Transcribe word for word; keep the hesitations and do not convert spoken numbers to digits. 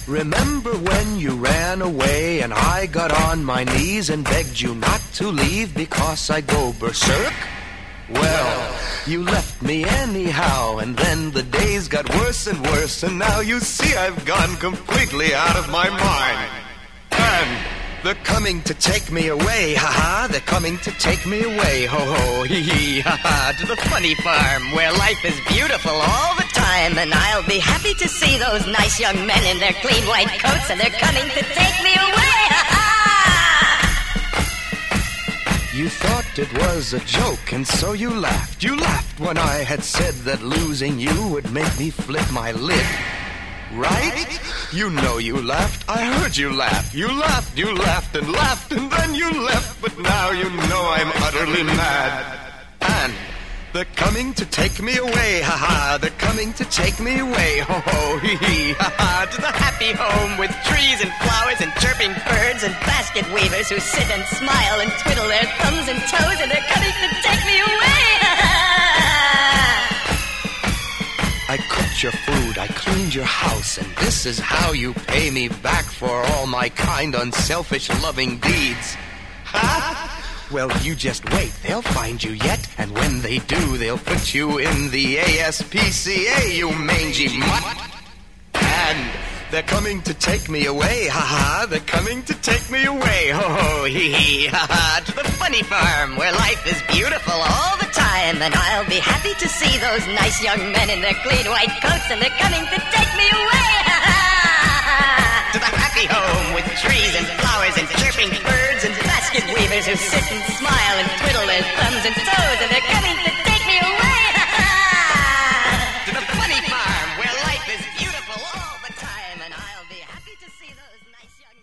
Remember when you ran away and I got on my knees and begged you not to leave because I go berserk? Well, you left me anyhow, and then the days got worse and worse, and now you see I've gone completely out of my mind. And they're coming to take me away, ha-ha, they're coming to take me away, ho-ho, hee-hee, ha-ha, to the funny farm where life is beautiful all the time, and I'll be happy to see those nice young men in their clean white coats, and they're coming to take me away, ha-ha! You thought it was a joke, and so you laughed. You laughed when I had said that losing you would make me flip my lid. Right? You know you laughed. I heard you laugh. You laughed, you laughed and laughed, and then you left. But now you know I'm utterly mad. And they're coming to take me away, ha-ha. They're coming to take me away, ho-ho, hee-hee, ha-ha. To the happy home with trees and flowers and chirping birds and basket weavers who sit and smile and twiddle their thumbs and toes, and they're coming to take me away, ha-ha. I cooked your food, I cleaned your house, and this is how you pay me back for all my kind, unselfish, loving deeds. Ha? Well, you just wait, they'll find you yet, and when they do, they'll put you in the A S P C A, you mangy mutt. And they're coming to take me away, ha-ha, they're coming to take me away, ho-ho, hee-hee, ha-ha, to the funny farm where life is beautiful all the time, and I'll be happy to see those nice young men in their clean white coats, and they're coming to take me away, ha-ha, to the happy home with trees and flowers and chirping birds and basket weavers who sit and smile and twiddle their thumbs and toes, and they're coming to take me away, ha-ha, to the funny farm where life is beautiful all the time, and I'll be happy to see those nice young